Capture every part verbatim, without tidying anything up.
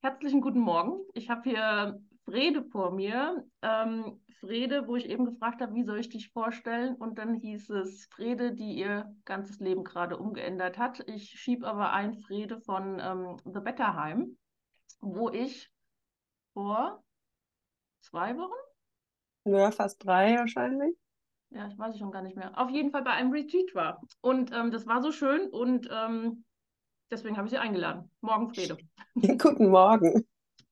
Herzlichen guten Morgen. Ich habe hier Frede vor mir. Ähm, Frede, wo ich eben gefragt habe, wie soll ich dich vorstellen? Und dann hieß es Frede, die ihr ganzes Leben gerade umgeändert hat. Ich schiebe aber ein Frede von ähm, The Better Heim, wo ich vor zwei Wochen, Ja, fast drei wahrscheinlich. ja, ich weiß ich schon gar nicht mehr, auf jeden Fall bei einem Retreat war. Und ähm, das war so schön und ähm, deswegen habe ich sie eingeladen. Morgen, Frede. Guten Morgen.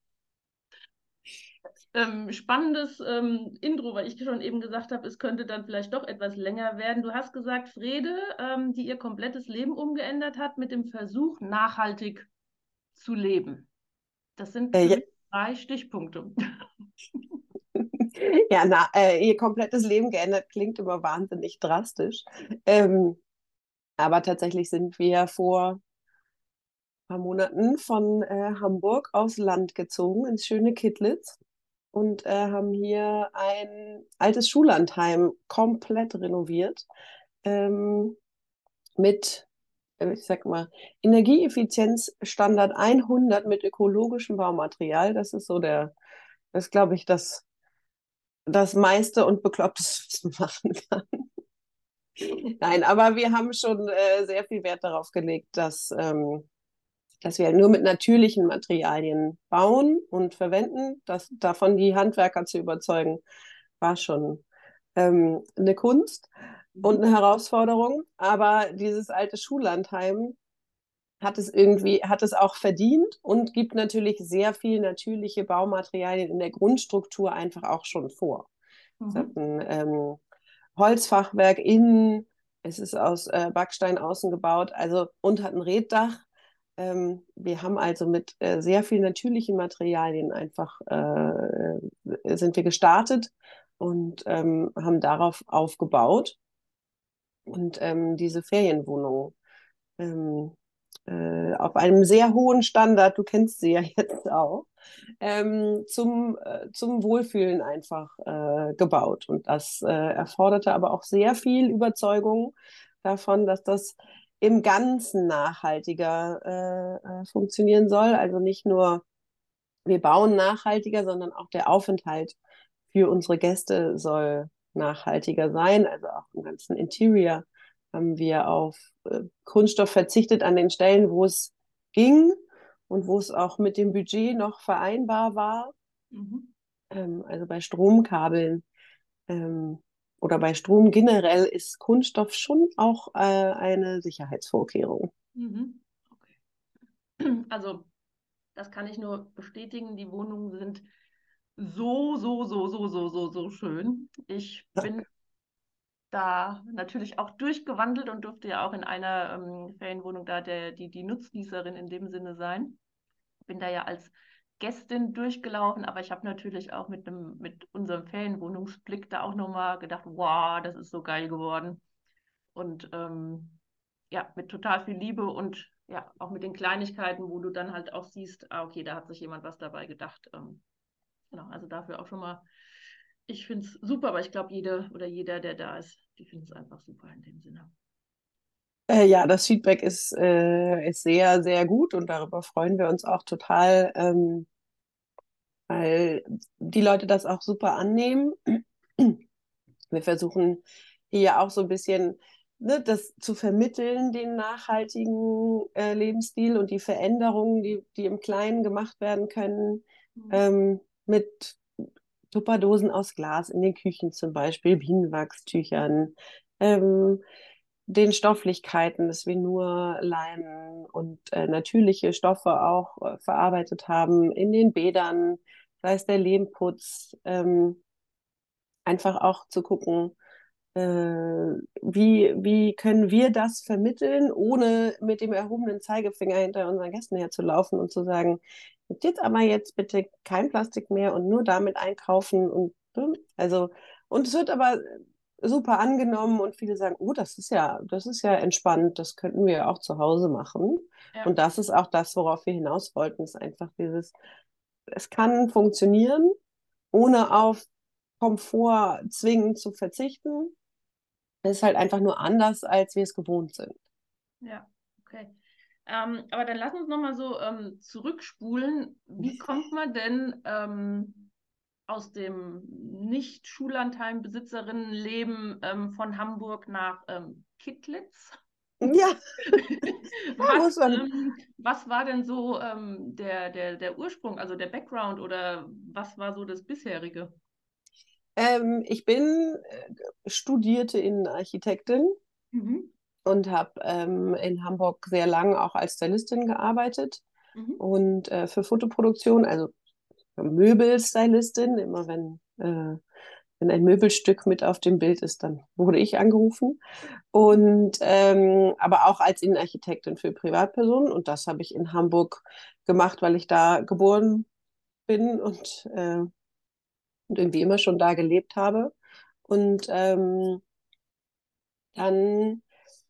Ähm, spannendes ähm, Intro, weil ich schon eben gesagt habe, es könnte dann vielleicht doch etwas länger werden. Du hast gesagt, Frede, ähm, die ihr komplettes Leben umgeändert hat, mit dem Versuch, nachhaltig zu leben. Das sind Äh, für ja, mich drei Stichpunkte. ja, na, äh, ihr komplettes Leben geändert klingt immer wahnsinnig drastisch. Ähm, aber tatsächlich sind wir vor ein paar Monaten von äh, Hamburg aufs Land gezogen, ins schöne Kittlitz und äh, haben hier ein altes Schullandheim komplett renoviert. Ähm, mit, äh, ich sag mal, Energieeffizienzstandard hundert mit ökologischem Baumaterial. Das ist so der, das glaube ich, das das meiste und Beklopptes, was man machen kann. Nein, aber wir haben schon äh, sehr viel Wert darauf gelegt, dass, ähm, dass wir nur mit natürlichen Materialien bauen und verwenden. Das, davon die Handwerker zu überzeugen, war schon ähm, eine Kunst und Mhm. eine Herausforderung. Aber dieses alte Schullandheim hat es irgendwie, hat es auch verdient und gibt natürlich sehr viel natürliche Baumaterialien in der Grundstruktur einfach auch schon vor. Es hat Mhm. ein ähm, Holzfachwerk innen, es ist aus äh, Backstein außen gebaut, also und hat ein Reetdach. Ähm, wir haben also mit äh, sehr vielen natürlichen Materialien einfach äh, sind wir gestartet und ähm, haben darauf aufgebaut und ähm, diese Ferienwohnung ähm, äh, auf einem sehr hohen Standard, du kennst sie ja jetzt auch, ähm, zum, äh, zum Wohlfühlen einfach äh, gebaut. Und das äh, erforderte aber auch sehr viel Überzeugung davon, dass das im Ganzen nachhaltiger äh, äh, funktionieren soll. Also nicht nur wir bauen nachhaltiger, sondern auch der Aufenthalt für unsere Gäste soll nachhaltiger sein. Also auch im ganzen Interior haben wir auf äh, Kunststoff verzichtet an den Stellen, wo es ging und wo es auch mit dem Budget noch vereinbar war. Mhm. Ähm, also bei Stromkabeln ähm, oder bei Strom generell ist Kunststoff schon auch äh, eine Sicherheitsvorkehrung. Mhm. Okay. Also, das kann ich nur bestätigen. Die Wohnungen sind so, so, so, so, so, so, so schön. Ich bin da natürlich auch durchgewandelt und durfte ja auch in einer ähm, Ferienwohnung da der, die, die Nutznießerin in dem Sinne sein. Bin da ja als Gästin durchgelaufen, aber ich habe natürlich auch mit einem, mit unserem Ferienwohnungsblick da auch nochmal gedacht, wow, das ist so geil geworden. Und ähm, ja, mit total viel Liebe und ja, auch mit den Kleinigkeiten, wo du dann halt auch siehst, ah, okay, da hat sich jemand was dabei gedacht. Ähm, genau, also dafür auch schon mal, ich finde es super, aber ich glaube, jede oder jeder, der da ist, die findet es einfach super in dem Sinne. Äh, ja, das Feedback ist, äh, ist sehr, sehr gut und darüber freuen wir uns auch total, ähm, weil die Leute das auch super annehmen. Wir versuchen hier auch so ein bisschen ne, das zu vermitteln, den nachhaltigen äh, Lebensstil und die Veränderungen, die, die im Kleinen gemacht werden können, Mhm. ähm, mit Tupperdosen aus Glas in den Küchen zum Beispiel, Bienenwachstüchern, ähm, den Stofflichkeiten, dass wir nur Leinen und äh, natürliche Stoffe auch äh, verarbeitet haben, in den Bädern, sei es der Lehmputz, ähm, einfach auch zu gucken, äh, wie, wie können wir das vermitteln, ohne mit dem erhobenen Zeigefinger hinter unseren Gästen herzulaufen und zu sagen, jetzt aber jetzt bitte kein Plastik mehr und nur damit einkaufen und ne? Also und es wird aber super angenommen und viele sagen, oh, das ist ja, das ist ja entspannt, das könnten wir ja auch zu Hause machen. Ja. Und das ist auch das, worauf wir hinaus wollten, ist einfach dieses, es kann funktionieren, ohne auf Komfort zwingend zu verzichten. Es ist halt einfach nur anders, als wir es gewohnt sind. Ja, okay. Ähm, aber dann lass uns nochmal so ähm, zurückspulen. Wie kommt man denn ähm, aus dem Nicht-Schullandheim-Besitzerinnenleben ähm, von Hamburg nach ähm, Kittlitz? Ja, da Was, muss man. ähm, was war denn so ähm, der, der, der Ursprung, also der Background oder was war so das bisherige? Ähm, ich bin äh, studierte Innenarchitektin Mhm. und habe ähm, in Hamburg sehr lang auch als Stylistin gearbeitet Mhm. und äh, für Fotoproduktion, also Möbelstylistin, immer wenn, äh, wenn ein Möbelstück mit auf dem Bild ist, dann wurde ich angerufen. Mhm. Und ähm, aber auch als Innenarchitektin für Privatpersonen. Und das habe ich in Hamburg gemacht, weil ich da geboren bin und, äh, und irgendwie immer schon da gelebt habe. Und ähm, dann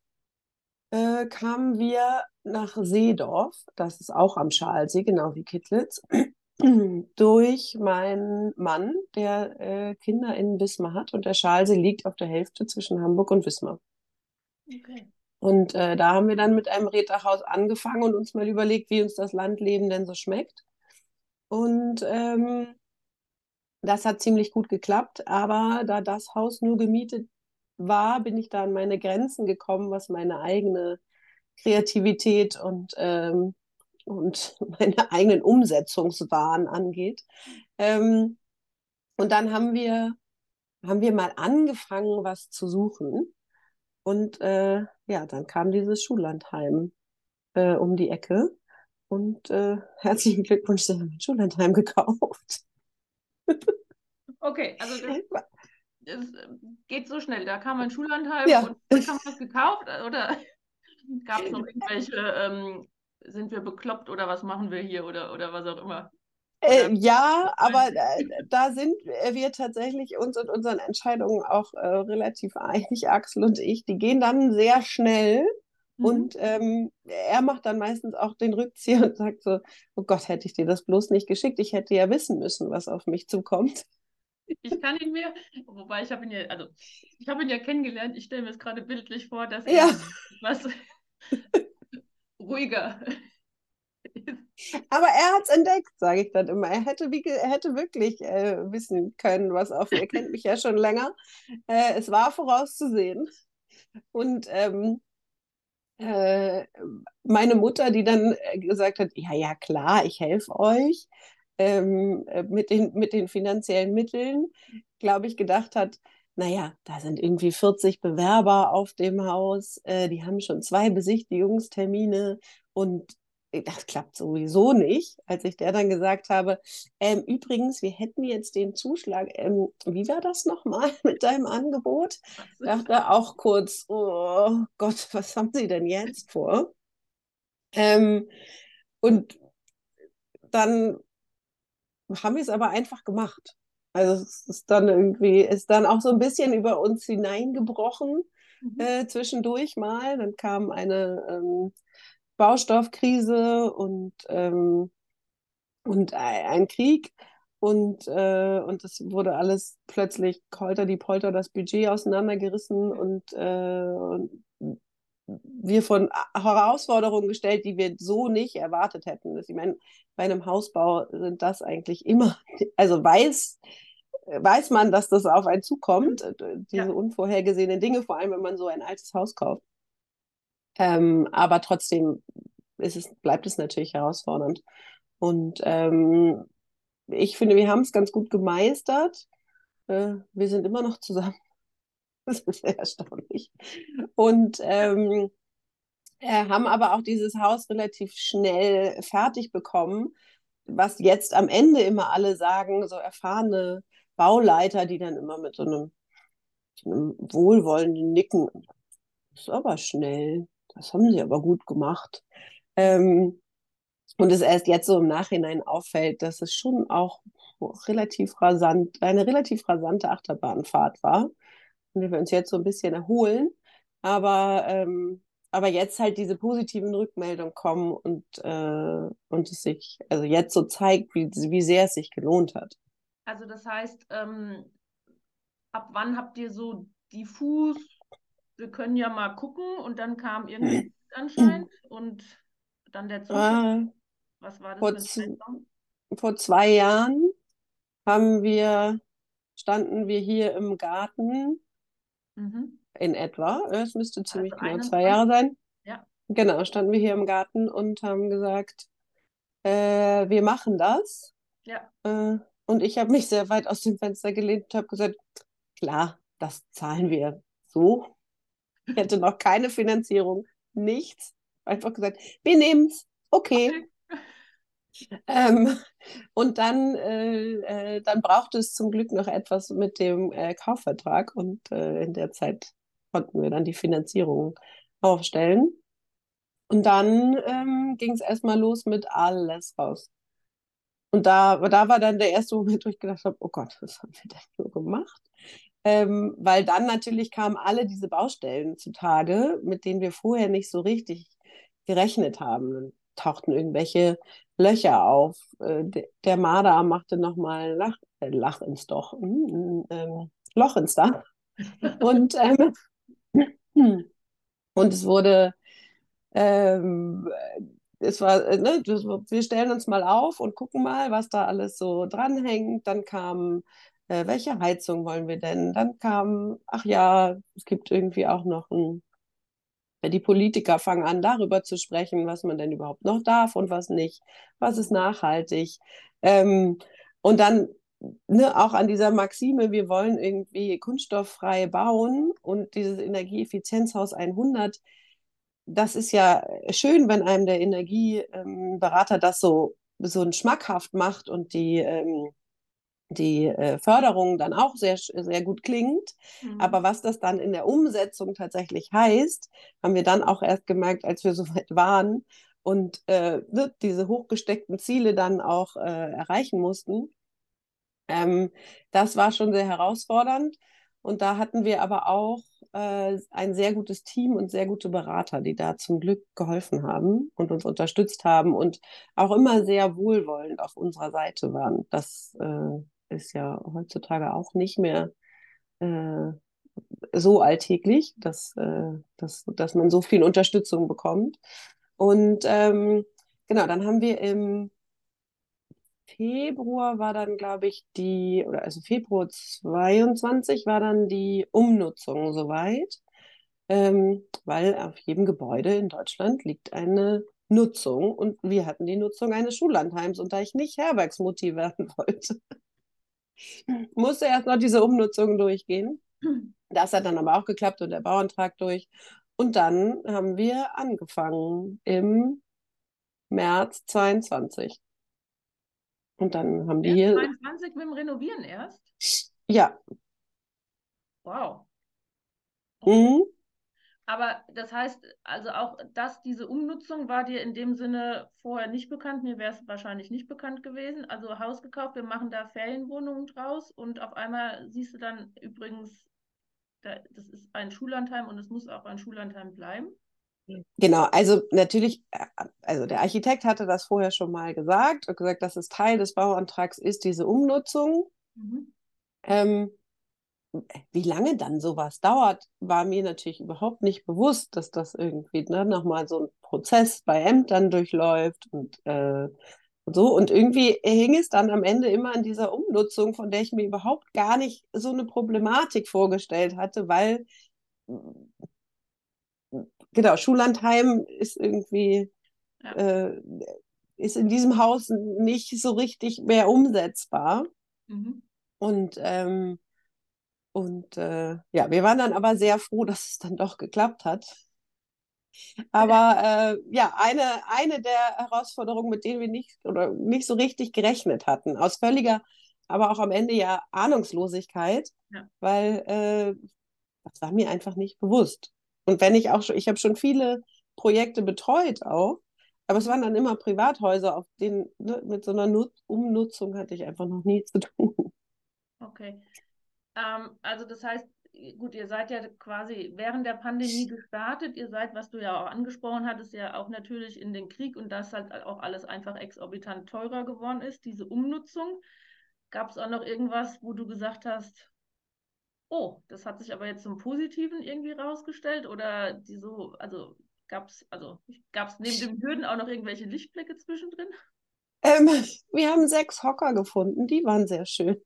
äh, kamen wir nach Seedorf, das ist auch am Schalsee, genau wie Kittlitz, durch meinen Mann, der äh, Kinder in Wismar hat. Und der Schalsee liegt auf der Hälfte zwischen Hamburg und Wismar. Okay. Und äh, da haben wir dann mit einem Reddachhaus angefangen und uns mal überlegt, wie uns das Landleben denn so schmeckt. Und ähm, das hat ziemlich gut geklappt, aber da das Haus nur gemietet war, bin ich da an meine Grenzen gekommen, was meine eigene Kreativität und, ähm, und meine eigenen Umsetzungswahn angeht. Ähm, und dann haben wir, haben wir mal angefangen, was zu suchen. Und äh, ja, dann kam dieses Schullandheim äh, um die Ecke. Und äh, herzlichen Glückwunsch, Sie haben ein Schullandheim gekauft. Okay, also das, das geht so schnell. Da kam ein Schullandheim Ja, und dann haben wir es gekauft oder gab es noch irgendwelche, ähm, sind wir bekloppt oder was machen wir hier oder, oder was auch immer? äh, Oder ja, aber äh, da sind wir tatsächlich uns und unseren Entscheidungen auch äh, relativ einig, Axel und ich. Die gehen dann sehr schnell mhm. und ähm, er macht dann meistens auch den Rückzieher und sagt so, oh Gott, hätte ich dir das bloß nicht geschickt. Ich hätte ja wissen müssen, was auf mich zukommt. Ich kann ihn mir, wobei ich habe ihn ja, also ich habe ihn ja kennengelernt, ich stelle mir es gerade bildlich vor, dass er Ja, was ruhiger ist. aber er hat es entdeckt, sage ich dann immer. Er hätte, wie, er hätte wirklich äh, wissen können, was auf mir. Er kennt mich ja schon länger. Äh, es war vorauszusehen. Und ähm, äh, meine Mutter, die dann äh, gesagt hat, ja, ja, klar, ich helfe euch ähm, äh, mit den, mit den finanziellen Mitteln, glaube ich, gedacht hat, naja, da sind irgendwie vierzig Bewerber auf dem Haus, äh, die haben schon zwei Besichtigungstermine und das klappt sowieso nicht. Als ich der dann gesagt habe, ähm, übrigens, wir hätten jetzt den Zuschlag, ähm, wie war das nochmal mit deinem Angebot? Dachte auch kurz, oh Gott, was haben Sie denn jetzt vor? Ähm, und dann haben wir es aber einfach gemacht. Also es ist dann irgendwie, ist dann auch so ein bisschen über uns hineingebrochen, Mhm. äh, zwischendurch mal. Dann kam eine ähm, Baustoffkrise und, ähm, und ein Krieg. Und, äh, und das wurde alles plötzlich holter die Polter das Budget auseinandergerissen und, äh, und wir von Herausforderungen gestellt, die wir so nicht erwartet hätten. Ich meine, bei einem Hausbau sind das eigentlich immer, also weiß, weiß man, dass das auf einen zukommt, Mhm. diese Ja, unvorhergesehenen Dinge, vor allem wenn man so ein altes Haus kauft. Ähm, aber trotzdem ist es, bleibt es natürlich herausfordernd. Und ähm, ich finde, wir haben es ganz gut gemeistert. Äh, wir sind immer noch zusammen. Das ist sehr erstaunlich. Und ähm, äh, haben aber auch dieses Haus relativ schnell fertig bekommen, was jetzt am Ende immer alle sagen, so erfahrene Bauleiter, die dann immer mit so einem, so einem wohlwollenden Nicken, das ist aber schnell, das haben sie aber gut gemacht. Ähm, und es erst jetzt so im Nachhinein auffällt, dass es schon auch relativ rasant, eine relativ rasante Achterbahnfahrt war, in der wir uns jetzt so ein bisschen erholen. Aber, ähm, aber jetzt halt diese positiven Rückmeldungen kommen und, äh, und es sich also jetzt so zeigt, wie, wie sehr es sich gelohnt hat. also das heißt, ähm, ab wann habt ihr so diffus, wir können ja mal gucken und dann kam irgendwie anscheinend und dann der Zuschuss? Äh, Was war das vor, für ein z- Zeitraum? vor zwei Jahren haben wir, standen wir hier im Garten Mhm. in etwa, es müsste Also ziemlich genau zwei einundzwanzig? Jahre sein. Ja. Genau, standen wir hier im Garten und haben gesagt, äh, wir machen das. Ja. Äh, und ich habe mich sehr weit aus dem Fenster gelehnt und habe gesagt, klar, das zahlen wir so. Ich hätte noch keine Finanzierung, nichts. Einfach gesagt, wir nehmen es, okay. Okay. Ähm, und dann, äh, äh, dann brauchte es zum Glück noch etwas mit dem äh, Kaufvertrag und äh, in der Zeit konnten wir dann die Finanzierung aufstellen. Und dann ähm, ging es erstmal los mit alles raus. Und da, da war dann der erste Moment, wo ich gedacht habe, oh Gott, was haben wir denn nur gemacht? Ähm, weil dann natürlich kamen alle diese Baustellen zutage, mit denen wir vorher nicht so richtig gerechnet haben. Dann tauchten irgendwelche Löcher auf. Äh, de, der Marder machte nochmal Lach, äh, Lach ins Doch, mm, ähm, Loch ins Dach. Und, ähm, und es wurde ähm, es war, äh, ne, das, wir stellen uns mal auf und gucken mal, was da alles so dranhängt. Dann kam, äh, welche Heizung wollen wir denn? Dann kam, ach ja, es gibt irgendwie auch noch ein, die Politiker fangen an, darüber zu sprechen, was man denn überhaupt noch darf und was nicht, was ist nachhaltig. Ähm, und dann ne, auch an dieser Maxime, wir wollen irgendwie kunststofffrei bauen und dieses Energieeffizienzhaus hundert, das ist ja schön, wenn einem der Energieberater das so, so schmackhaft macht und die, ähm, die äh, Förderung dann auch sehr, sehr gut klingt. Mhm. Aber was das dann in der Umsetzung tatsächlich heißt, haben wir dann auch erst gemerkt, als wir soweit waren und äh, ne, diese hochgesteckten Ziele dann auch äh, erreichen mussten. Ähm, das war schon sehr herausfordernd. Und da hatten wir aber auch äh, ein sehr gutes Team und sehr gute Berater, die da zum Glück geholfen haben und uns unterstützt haben und auch immer sehr wohlwollend auf unserer Seite waren. Das äh, ist ja heutzutage auch nicht mehr äh, so alltäglich, dass, äh, dass, dass man so viel Unterstützung bekommt. Und ähm, genau, dann haben wir im Februar war dann, glaube ich, die, oder also Februar zweiundzwanzig war dann die Umnutzung soweit, ähm, weil auf jedem Gebäude in Deutschland liegt eine Nutzung und wir hatten die Nutzung eines Schullandheims und da ich nicht Herbergsmutti werden wollte, musste erst noch diese Umnutzung durchgehen. Das hat dann aber auch geklappt und der Bauantrag durch. Und dann haben wir angefangen im März zweiundzwanzig. Und dann haben die März hier, zweiundzwanzig mit dem Renovieren erst? ja, Wow. Okay. mhm. Aber das heißt, also auch, dass diese Umnutzung war dir in dem Sinne vorher nicht bekannt. Mir wäre es wahrscheinlich nicht bekannt gewesen. Also Haus gekauft, wir machen da Ferienwohnungen draus und auf einmal siehst du dann übrigens, da, das ist ein Schullandheim und es muss auch ein Schullandheim bleiben. Genau, also natürlich, äh, also der Architekt hatte das vorher schon mal gesagt und gesagt, dass es Teil des Bauantrags ist, diese Umnutzung. Mhm. Ähm, wie lange dann sowas dauert, war mir natürlich überhaupt nicht bewusst, dass das irgendwie ne, nochmal so ein Prozess bei Ämtern durchläuft und, äh, und so. Und irgendwie hing es dann am Ende immer an dieser Umnutzung, von der ich mir überhaupt gar nicht so eine Problematik vorgestellt hatte, weil, genau, Schullandheim ist irgendwie Ja. äh, ist in diesem Haus nicht so richtig mehr umsetzbar. Mhm. Und, ähm, und äh, ja, wir waren dann aber sehr froh, dass es dann doch geklappt hat. Aber äh, ja, eine, eine der Herausforderungen, mit denen wir nicht oder nicht so richtig gerechnet hatten, aus völliger, aber auch am Ende ja Ahnungslosigkeit, Ja. weil äh, das war mir einfach nicht bewusst. Und wenn ich auch schon, ich habe schon viele Projekte betreut auch, aber es Mhm. waren dann immer Privathäuser, auf denen ne, mit so einer Nut Umnutzung hatte ich einfach noch nie zu tun. Okay. Ähm, also das heißt, gut, ihr seid ja quasi während der Pandemie gestartet. Ihr seid, was du ja auch angesprochen hattest, ja auch natürlich in den Krieg und das halt auch alles einfach exorbitant teurer geworden ist, diese Umnutzung. Gab es auch noch irgendwas, wo du gesagt hast, oh, das hat sich aber jetzt zum Positiven irgendwie rausgestellt oder die so, also Gab es also, gab's neben den Hürden auch noch irgendwelche Lichtblicke zwischendrin? Ähm, wir haben sechs Hocker gefunden, die waren sehr schön.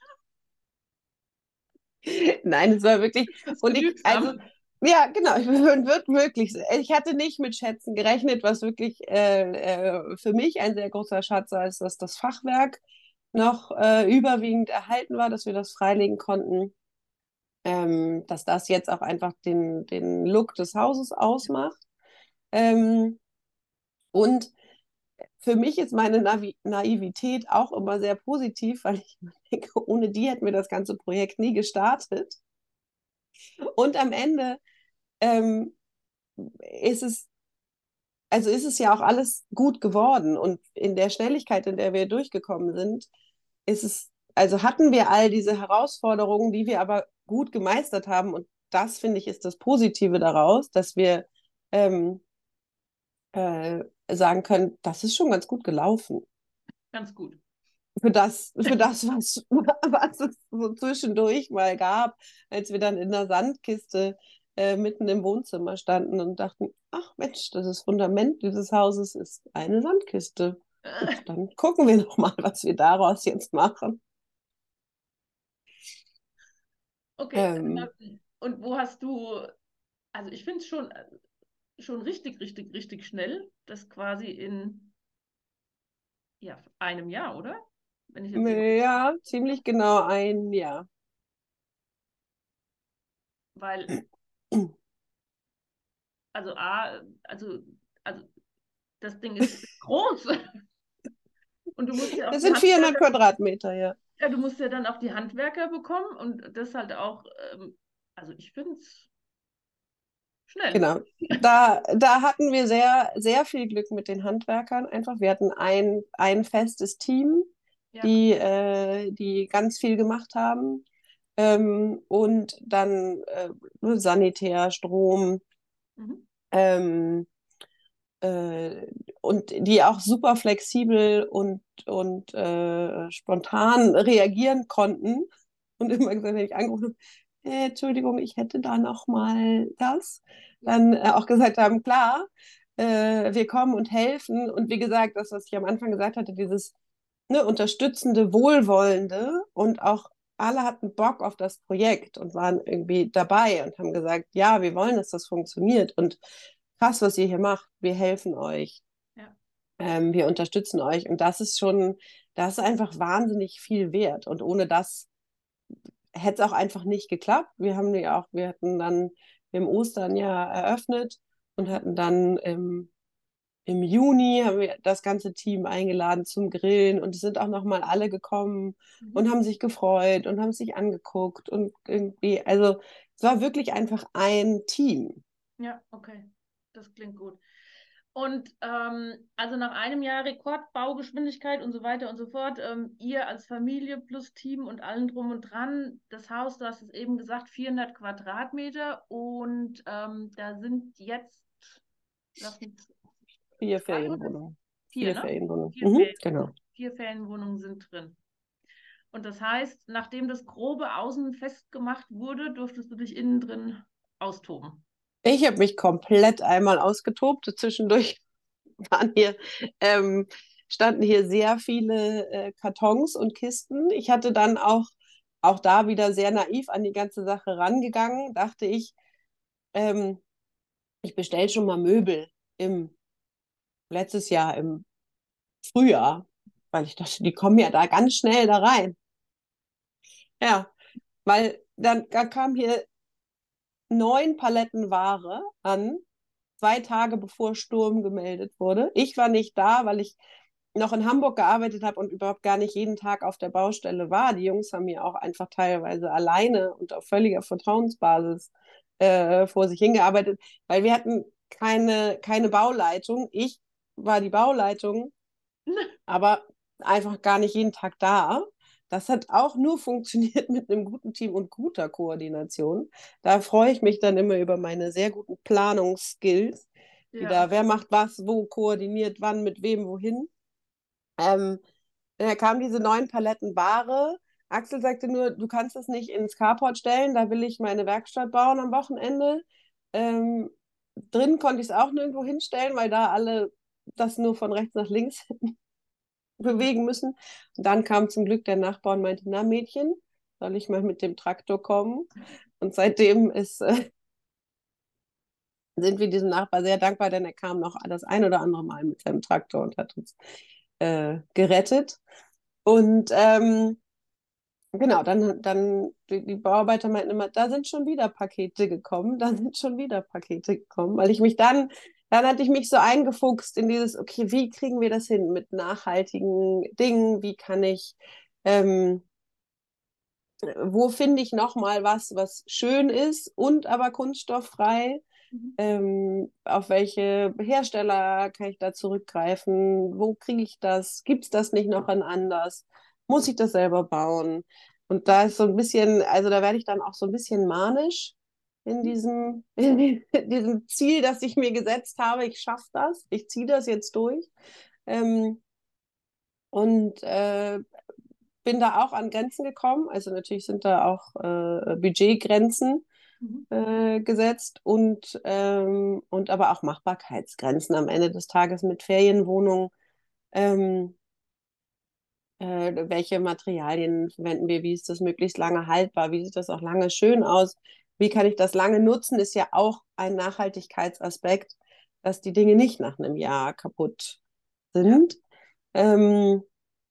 Nein, es war wirklich, Das ist und ich, also, genügsam. ja, genau, ich bin wird wirklich, ich hatte nicht mit Schätzen gerechnet, was wirklich äh, äh, für mich ein sehr großer Schatz war, ist, dass das Fachwerk noch äh, überwiegend erhalten war, dass wir das freilegen konnten, ähm, dass das jetzt auch einfach den, den Look des Hauses ausmacht. Ähm, und für mich ist meine Navi Naivität auch immer sehr positiv, weil ich denke, ohne die hätten wir das ganze Projekt nie gestartet. Und am Ende ähm, ist es, also ist es ja auch alles gut geworden. Und in der Schnelligkeit, in der wir durchgekommen sind, ist es, also hatten wir all diese Herausforderungen, die wir aber gut gemeistert haben. Und das, finde ich, ist das Positive daraus, dass wir ähm, äh, sagen können, das ist schon ganz gut gelaufen. Ganz gut. Für das, für das, was, was es so zwischendurch mal gab, als wir dann in der Sandkiste äh, mitten im Wohnzimmer standen und dachten, ach Mensch, das Fundament dieses Hauses ist eine Sandkiste. Gut, dann gucken wir noch mal, was wir daraus jetzt machen. Okay, Ähm, und wo hast du, also ich finde es schon, schon richtig, richtig, richtig schnell, das quasi in ja, einem Jahr, oder? Wenn ich jetzt irgendwie, ja, ziemlich genau ein Jahr. weil, also A, also, also das Ding ist groß und du musst ja auch Das die sind vierhundert Handwerker, Quadratmeter, ja. ja, du musst ja dann auch die Handwerker bekommen und das halt auch, ähm, also ich finde es schnell. Genau. Da, da hatten wir sehr, sehr viel Glück mit den Handwerkern einfach. Wir hatten ein, ein festes Team, Ja. die, äh, die ganz viel gemacht haben. Ähm, und dann äh, Sanitär, Strom, Mhm. ähm, äh, und die auch super flexibel und, und äh, spontan reagieren konnten. Und immer gesagt, wenn ich angerufen habe, äh, Entschuldigung, ich hätte da noch mal das, Ja. dann äh, auch gesagt haben, klar, äh, wir kommen und helfen. Und wie gesagt, das, was ich am Anfang gesagt hatte, dieses ne, unterstützende, wohlwollende und auch alle hatten Bock auf das Projekt und waren irgendwie dabei und haben gesagt, ja, wir wollen, dass das funktioniert und krass, was ihr hier macht, wir helfen euch, Ja. ähm, wir unterstützen euch und das ist schon, das ist einfach wahnsinnig viel wert und ohne das hätte es auch einfach nicht geklappt. Wir haben die auch, wir hatten dann im Ostern ja eröffnet und Mhm. hatten dann im im Juni haben wir das ganze Team eingeladen zum Grillen und es sind auch nochmal alle gekommen Mhm. und haben sich gefreut und haben sich angeguckt und irgendwie, also es war wirklich einfach ein Team. Ja, okay. Das klingt gut. Und ähm, also nach einem Jahr Rekordbaugeschwindigkeit und so weiter und so fort, ähm, ihr als Familie plus Team und allen drum und dran, das Haus, du hast es eben gesagt, vierhundert Quadratmeter und ähm, da sind jetzt, lass mich Vier zwei oder Ferienwohnungen. vier, Vier ne? Ferienwohnungen. Vier Mhm, genau. Ferienwohnungen, vier Ferienwohnungen sind drin. Und das heißt, nachdem das grobe Außen festgemacht wurde, durftest du dich innen drin austoben. Ich habe mich komplett einmal ausgetobt. Zwischendurch waren hier, ähm, standen hier sehr viele äh, Kartons und Kisten. Ich hatte dann auch, auch da wieder sehr naiv an die ganze Sache rangegangen, dachte ich, ähm, ich bestelle schon mal Möbel im letztes Jahr im Frühjahr, weil ich dachte, die kommen ja da ganz schnell da rein. Ja, weil dann, dann kam hier neun Paletten Ware an, zwei Tage bevor Sturm gemeldet wurde. Ich war nicht da, weil ich noch in Hamburg gearbeitet habe und überhaupt gar nicht jeden Tag auf der Baustelle war. Die Jungs haben mir auch einfach teilweise alleine und auf völliger Vertrauensbasis äh, vor sich hingearbeitet, weil wir hatten keine, keine Bauleitung. Ich war die Bauleitung, aber einfach gar nicht jeden Tag da. Das hat auch nur funktioniert mit einem guten Team und guter Koordination. Da freue ich mich dann immer über meine sehr guten Planungsskills. Ja, Wieder, wer okay. macht was, wo, koordiniert wann, mit wem, wohin. Ähm, da kamen diese neuen Paletten Ware. Axel sagte nur, du kannst das nicht ins Carport stellen, da will ich meine Werkstatt bauen am Wochenende. Ähm, drin konnte ich es auch nirgendwo hinstellen, weil da alle das nur von rechts nach links bewegen müssen. Und dann kam zum Glück der Nachbar und meinte, na Mädchen, soll ich mal mit dem Traktor kommen? Und seitdem ist, äh, sind wir diesem Nachbar sehr dankbar, denn er kam noch das ein oder andere Mal mit seinem Traktor und hat uns äh, gerettet. Und ähm, genau, dann, dann die, die Bauarbeiter meinten immer, da sind schon wieder Pakete gekommen, da sind schon wieder Pakete gekommen, weil ich mich dann, dann hatte ich mich so eingefuchst in dieses, okay, wie kriegen wir das hin mit nachhaltigen Dingen, wie kann ich, ähm, wo finde ich nochmal was, was schön ist und aber kunststofffrei, Mhm. ähm, auf welche Hersteller kann ich da zurückgreifen? Wo kriege ich das? Gibt es das nicht noch in anders? Muss ich das selber bauen? Und da ist so ein bisschen, also da werde ich dann auch so ein bisschen manisch in diesem, in diesem Ziel, das ich mir gesetzt habe. Ich schaffe das, ich ziehe das jetzt durch. Ähm, und äh, bin da auch an Grenzen gekommen. Also natürlich sind da auch äh, Budgetgrenzen Mhm. äh, gesetzt und, ähm, und aber auch Machbarkeitsgrenzen am Ende des Tages mit Ferienwohnungen. Ähm, äh, welche Materialien verwenden wir? Wie ist das möglichst lange haltbar? Wie sieht das auch lange schön aus? Wie kann ich das lange nutzen? Ist ja auch ein Nachhaltigkeitsaspekt, dass die Dinge nicht nach einem Jahr kaputt Ja. sind. Ähm,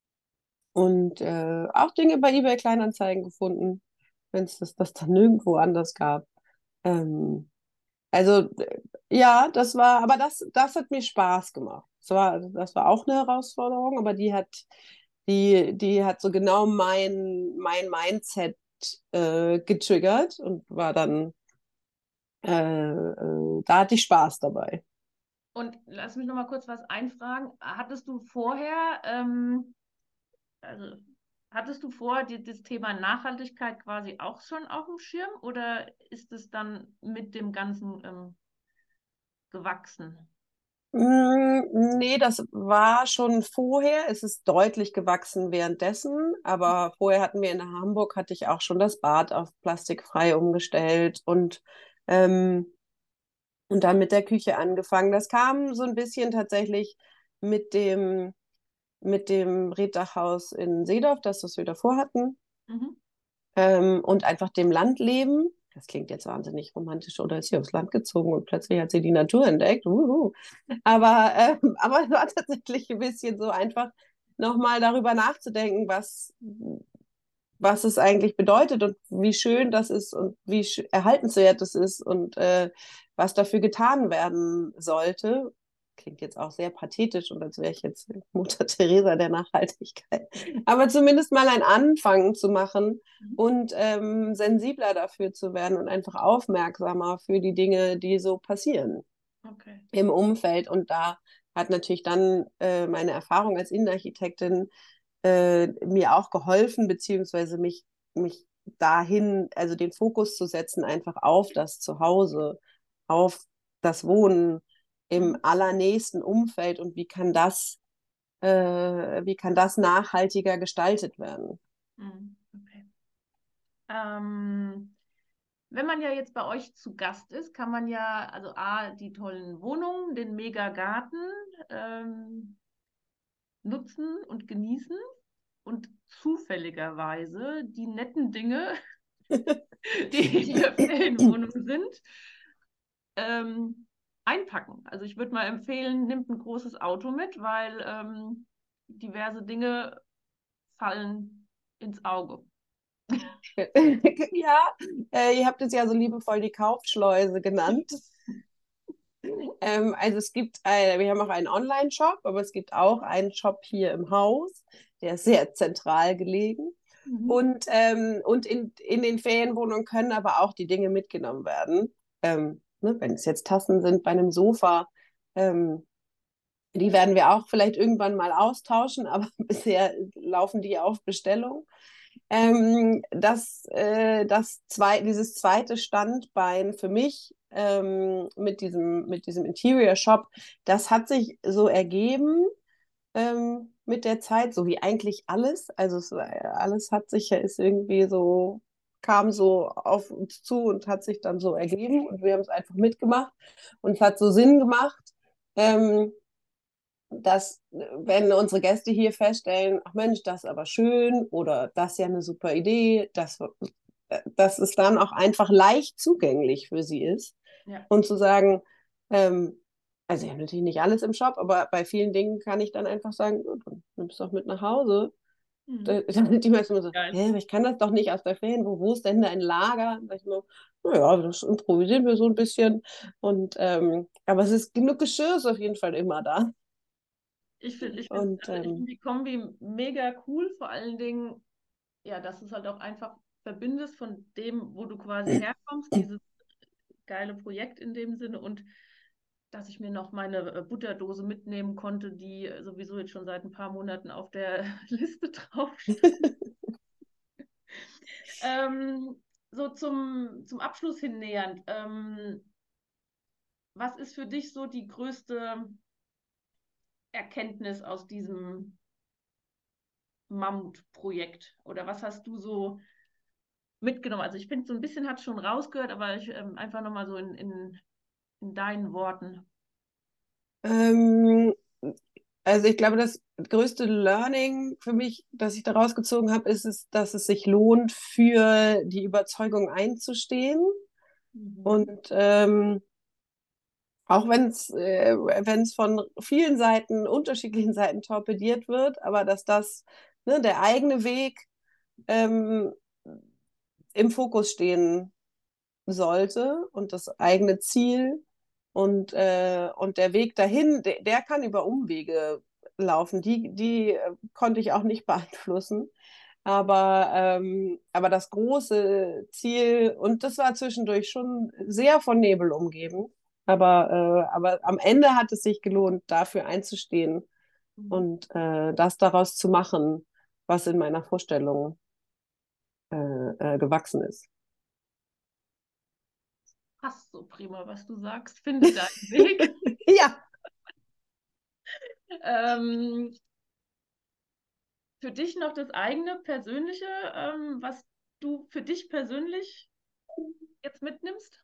und äh, auch Dinge bei eBay Kleinanzeigen gefunden, wenn es das, das dann nirgendwo anders gab. Ähm, Also äh, ja, das war, aber das, das hat mir Spaß gemacht. Das war, das war auch eine Herausforderung, aber die hat, die, die hat so genau mein, mein Mindset äh, getriggert und war dann, äh, äh, da hatte ich Spaß dabei. Und lass mich noch mal kurz was einfragen. Hattest du vorher, ähm, also hattest du vorher die, das Thema Nachhaltigkeit quasi auch schon auf dem Schirm oder ist es dann mit dem Ganzen ähm, gewachsen? Mm, nee, das war schon vorher. Es ist deutlich gewachsen währenddessen, aber vorher hatten wir in Hamburg, hatte ich auch schon das Bad auf plastikfrei umgestellt und ähm, und dann mit der Küche angefangen. Das kam so ein bisschen tatsächlich mit dem, mit dem Reddachhaus in Seedorf, das wir davor hatten, Mhm. ähm, und einfach dem Landleben. Das klingt jetzt wahnsinnig romantisch, oder ist sie aufs Land gezogen und plötzlich hat sie die Natur entdeckt. Uhu. Aber, ähm, aber es war tatsächlich ein bisschen so einfach, nochmal darüber nachzudenken, was, was es eigentlich bedeutet und wie schön das ist und wie erhaltenswert es ist und äh, was dafür getan werden sollte. Klingt jetzt auch sehr pathetisch und als wäre ich jetzt Mutter Teresa der Nachhaltigkeit. Aber zumindest mal einen Anfang zu machen Mhm. und ähm, sensibler dafür zu werden und einfach aufmerksamer für die Dinge, die so passieren Okay. im Umfeld. Und da hat natürlich dann äh, meine Erfahrung als Innenarchitektin äh, mir auch geholfen, beziehungsweise mich, mich dahin, also den Fokus zu setzen, einfach auf das Zuhause, auf das Wohnen im Mhm. allernächsten Umfeld und wie kann das, äh, wie kann das nachhaltiger gestaltet werden. Mhm. Okay. Ähm, wenn man ja jetzt bei euch zu Gast ist, kann man ja, also A, die tollen Wohnungen, den Megagarten ähm, nutzen und genießen und zufälligerweise die netten Dinge, die in der Ferienwohnung sind, ähm, einpacken. Also ich würde mal empfehlen, nimmt ein großes Auto mit, weil ähm, diverse Dinge fallen ins Auge. Ja, äh, ihr habt es ja so liebevoll die Kaufschleuse genannt. Ähm, also es gibt, ein, wir haben auch einen Online-Shop, aber es gibt auch einen Shop hier im Haus, der ist sehr zentral gelegen. Mhm. Und, ähm, und in, in den Ferienwohnungen können aber auch die Dinge mitgenommen werden. Ähm, ne, wenn es jetzt Tassen sind bei einem Sofa, ähm, die werden wir auch vielleicht irgendwann mal austauschen, aber bisher laufen die auf Bestellung. Ähm, das, äh, das zwei, dieses zweite Standbein für mich ähm, mit diesem, mit diesem Interior Shop, das hat sich so ergeben ähm, mit der Zeit, so wie eigentlich alles. Also es, alles hat sich ja ist irgendwie so kam so auf uns zu und hat sich dann so ergeben und wir haben es einfach mitgemacht und es hat so Sinn gemacht, ähm, dass wenn unsere Gäste hier feststellen, ach Mensch, das ist aber schön oder das ist ja eine super Idee, dass, dass es dann auch einfach leicht zugänglich für sie ist Ja. und zu sagen, ähm, also ich habe natürlich nicht alles im Shop, aber bei vielen Dingen kann ich dann einfach sagen, oh, dann nimmst du doch mit nach Hause. Da, Mhm. dann sind die meisten immer so, Geil. hä, aber ich kann das doch nicht aus der Ferien, wo, wo ist denn dein Lager? Da sag ich immer, naja, das improvisieren wir so ein bisschen. Und, ähm, aber es ist genug Geschirr ist auf jeden Fall immer da. Ich finde, ich finde, Und also ich ähm, finde die Kombi mega cool, vor allen Dingen, ja, dass du es halt auch einfach verbindest von dem, wo du quasi herkommst, dieses geile Projekt in dem Sinne und dass ich mir noch meine äh, Butterdose mitnehmen konnte, die äh, sowieso jetzt schon seit ein paar Monaten auf der Liste draufsteht. Ähm, so zum, zum Abschluss hin nähernd. Ähm, was ist für dich so die größte Erkenntnis aus diesem Mammutprojekt? Oder was hast du so mitgenommen? Also ich finde, so ein bisschen hat es schon rausgehört, aber ich ähm, einfach nochmal so in, in, in deinen Worten. ähm, also ich glaube, das größte Learning für mich, das ich daraus gezogen habe, ist es, dass es sich lohnt, für die Überzeugung einzustehen. Mhm. Und ähm, auch wenn es äh, wenn es von vielen Seiten, unterschiedlichen Seiten torpediert wird, aber dass das, ne, der eigene Weg ähm, im Fokus stehen sollte und das eigene Ziel und, äh, und der Weg dahin, der, der kann über Umwege laufen. Die, die äh, konnte ich auch nicht beeinflussen. Aber, ähm, aber das große Ziel, und das war zwischendurch schon sehr von Nebel umgeben, aber, äh, aber am Ende hat es sich gelohnt, dafür einzustehen Mhm. und äh, das daraus zu machen, was in meiner Vorstellung äh, äh, gewachsen ist. Passt so prima, was du sagst. Finde deinen Weg. Ja. Ähm, für dich noch das eigene persönliche, ähm, was du für dich persönlich jetzt mitnimmst?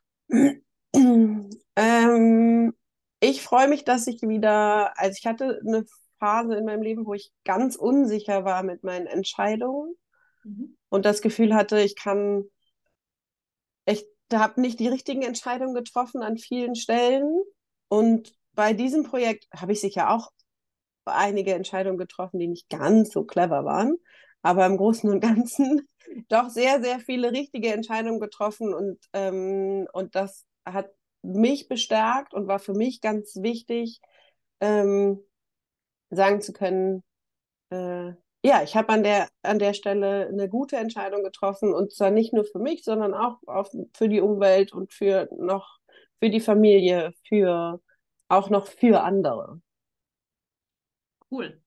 Ähm, ich freue mich, dass ich wieder, also ich hatte eine Phase in meinem Leben, wo ich ganz unsicher war mit meinen Entscheidungen Mhm. und das Gefühl hatte, ich kann, ich habe nicht die richtigen Entscheidungen getroffen an vielen Stellen. Und bei diesem Projekt habe ich sicher auch einige Entscheidungen getroffen, die nicht ganz so clever waren, aber im Großen und Ganzen doch sehr, sehr viele richtige Entscheidungen getroffen und, ähm, und das hat mich bestärkt und war für mich ganz wichtig, ähm, sagen zu können, äh, ja, ich habe an der, an der Stelle eine gute Entscheidung getroffen und zwar nicht nur für mich, sondern auch auf, für die Umwelt und für noch für die Familie, für auch noch für andere. Cool.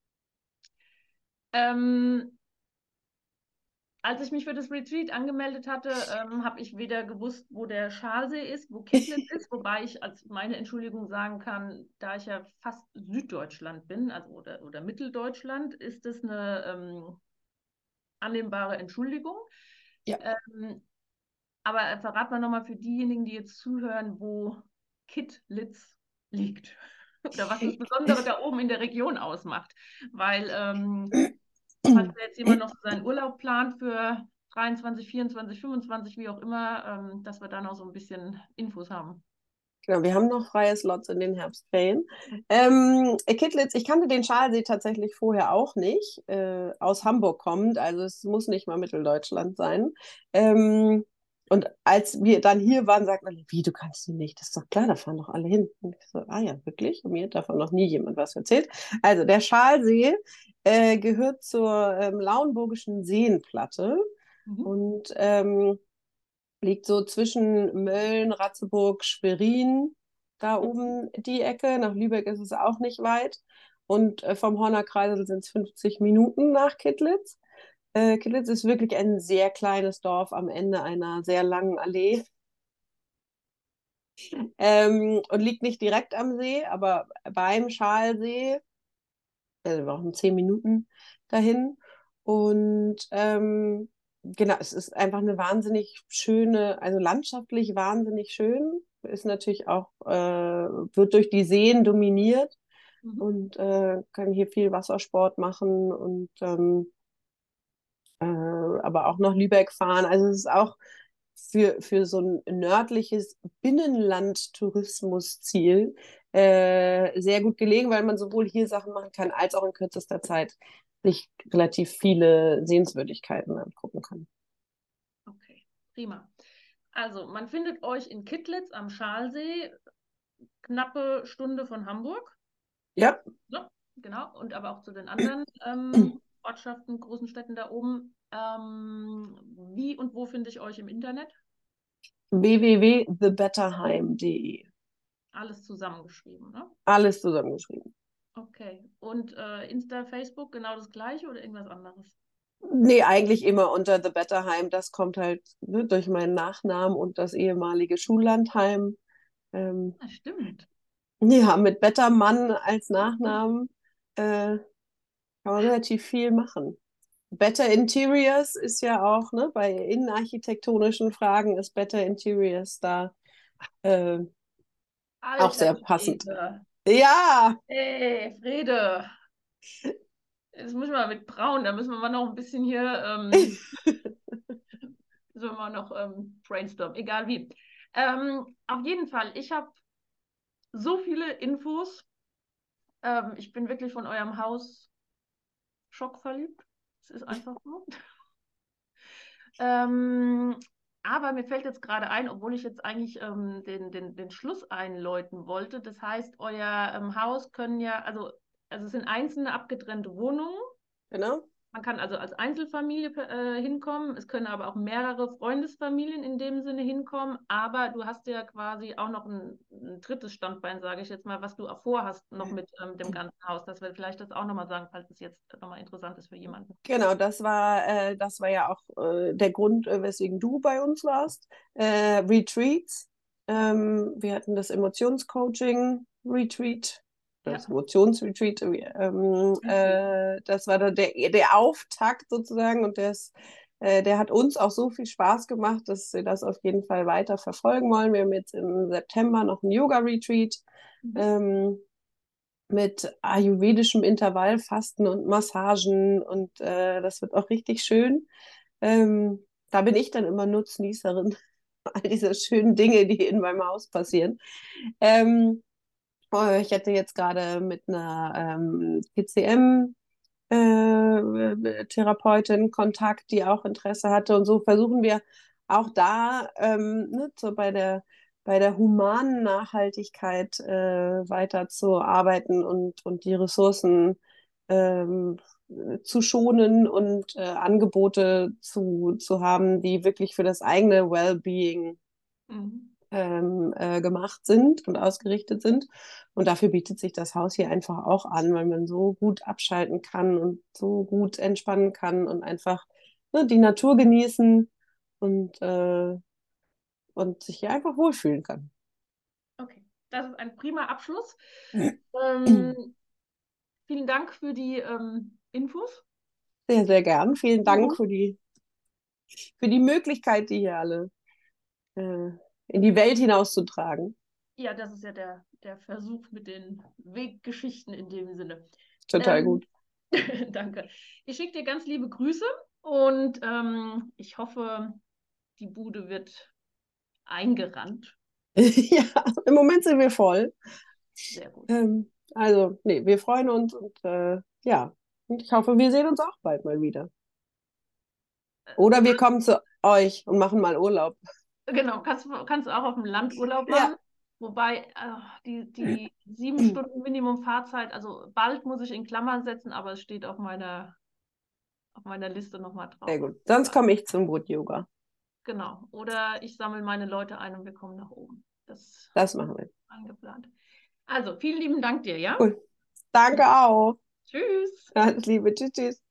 Ähm, als ich mich für das Retreat angemeldet hatte, ähm, habe ich weder gewusst, wo der Schalsee ist, wo Kittlitz ist, wobei ich als meine Entschuldigung sagen kann, da ich ja fast Süddeutschland bin, also oder, oder Mitteldeutschland, ist es eine ähm, annehmbare Entschuldigung. Ja. Ähm, aber äh, verrat mal nochmal für diejenigen, die jetzt zuhören, wo Kittlitz liegt. Oder was das Besondere da oben in der Region ausmacht. Weil ähm, falls da jetzt jemand noch so seinen Urlaub plant für dreiundzwanzig, vierundzwanzig, fünfundzwanzig, wie auch immer, ähm, dass wir da noch so ein bisschen Infos haben. Genau, wir haben noch freie Slots in den Herbstferien. Ähm, Kittlitz, ich kannte den Schalsee tatsächlich vorher auch nicht, äh, aus Hamburg kommend, also es muss nicht mal Mitteldeutschland sein. Ähm, und als wir dann hier waren, sagt man, wie, du kannst ihn nicht? Das ist doch klar, da fahren doch alle hin. Und ich so, ah ja, wirklich? Und mir hat davon noch nie jemand was erzählt. Also der Schalsee äh, gehört zur ähm, Lauenburgischen Seenplatte Mhm. und ähm, liegt so zwischen Mölln, Ratzeburg, Schwerin, da oben die Ecke. Nach Lübeck ist es auch nicht weit. Und äh, vom Horner Kreisel sind es fünfzig Minuten nach Kittlitz. Äh, Kittlitz ist wirklich ein sehr kleines Dorf am Ende einer sehr langen Allee ähm, und liegt nicht direkt am See, aber beim Schalsee, also wir brauchen zehn Minuten dahin. Und ähm, genau, es ist einfach eine wahnsinnig schöne, also landschaftlich wahnsinnig schön. Ist natürlich auch, äh, wird durch die Seen dominiert Mhm. und äh, kann hier viel Wassersport machen und ähm, äh, aber auch nach Lübeck fahren. Also es ist auch für, für so ein nördliches Binnenland-Tourismusziel äh, sehr gut gelegen, weil man sowohl hier Sachen machen kann, als auch in kürzester Zeit sich relativ viele Sehenswürdigkeiten angucken kann. Okay, prima. Also, man findet euch in Kittlitz am Schalsee, knappe Stunde von Hamburg. Ja, Ja, genau. Und aber auch zu den anderen ähm, Ortschaften, großen Städten da oben. Ähm, wie und wo finde ich euch im Internet? w w w punkt the betterheim punkt d e. Alles zusammengeschrieben, ne? Alles zusammengeschrieben. Okay. Und äh, Insta, Facebook, genau das gleiche oder irgendwas anderes? Nee, eigentlich immer unter The Betterheim. Das kommt halt ne, durch meinen Nachnamen und das ehemalige Schullandheim. Ähm, Ah, stimmt. ja, mit Bettermann als Nachnamen äh, kann man relativ viel machen. Better Interiors ist ja auch, ne, bei innenarchitektonischen Fragen ist Better Interiors da äh, auch Alter sehr passend. Schwede. Ja, Ey, Frede. Jetzt müssen wir mit Braun, da müssen wir mal noch ein bisschen hier, ähm, müssen wir mal noch ähm, brainstormen, egal wie. Ähm, auf jeden Fall, ich habe so viele Infos. Ähm, ich bin wirklich von eurem Haus schockverliebt. Es ist einfach so. Ähm, aber mir fällt jetzt gerade ein, obwohl ich jetzt eigentlich ähm, den, den, den Schluss einläuten wollte. Das heißt, euer ähm, Haus können ja, also, also es sind einzelne abgetrennte Wohnungen. genau. Man kann also als Einzelfamilie äh, hinkommen. Es können aber auch mehrere Freundesfamilien in dem Sinne hinkommen. Aber du hast ja quasi auch noch ein, ein drittes Standbein, sage ich jetzt mal, was du auch vorhast noch mit ähm, dem ganzen Haus. Das wir vielleicht das auch nochmal sagen, falls es jetzt nochmal interessant ist für jemanden. Genau, das war, äh, das war ja auch äh, der Grund, äh, weswegen du bei uns warst. Äh, Retreats. Ja, Ähm, wir hatten das Emotionscoaching-Retreat, das ja. Emotionsretreat. Ähm, Retreat. äh, das war dann der, der Auftakt sozusagen und das, äh, der hat uns auch so viel Spaß gemacht, dass wir das auf jeden Fall weiter verfolgen wollen. Wir haben jetzt im September noch ein Yoga-Retreat. Mhm. Ähm, mit ayurvedischem Intervallfasten und Massagen und äh, das wird auch richtig schön. Ähm, da bin ich dann immer Nutznießerin all dieser schönen Dinge, die in meinem Haus passieren. Ähm, oh, ich hatte jetzt gerade mit einer ähm, T C M äh, Therapeutin Kontakt, die auch Interesse hatte. Und so versuchen wir auch da ähm, ne, so bei der, bei der humanen Nachhaltigkeit äh, weiter zu arbeiten und, und die Ressourcen ähm, zu schonen und äh, Angebote zu, zu haben, die wirklich für das eigene Wellbeing Mhm. ähm, äh, gemacht sind und ausgerichtet sind. Und dafür bietet sich das Haus hier einfach auch an, weil man so gut abschalten kann und so gut entspannen kann und einfach ne, die Natur genießen und, äh, und sich hier einfach wohlfühlen kann. Okay, das ist ein prima Abschluss. Ähm, vielen Dank für die ähm, Infos. Sehr, sehr gern. Vielen Dank Mhm. für die, für die Möglichkeit, die hier alle äh, in die Welt hinauszutragen. Ja, das ist ja der, der Versuch mit den Weggeschichten in dem Sinne. Total Ähm, gut. danke. Ich schicke dir ganz liebe Grüße und ähm, ich hoffe, die Bude wird eingerannt. Ja, im Moment sind wir voll. Sehr gut. Ähm, also, nee, wir freuen uns und äh, ja, und ich hoffe, wir sehen uns auch bald mal wieder. Oder wir kommen zu euch und machen mal Urlaub. Genau, kannst, kannst du auch auf dem Land Urlaub machen. Ja, Wobei äh, die, die sieben Stunden Minimum Fahrzeit, also bald muss ich in Klammern setzen, aber es steht auf meiner, auf meiner Liste nochmal sehr drauf. gut. Sonst komme ich zum Boot-Yoga. Genau. Oder ich sammle meine Leute ein und wir kommen nach oben. Das ist Das machen wir. eingeplant. Also, vielen lieben Dank dir, ja? Cool. Danke auch. Tschüss. Alles Liebe. Tschüss, tschüss.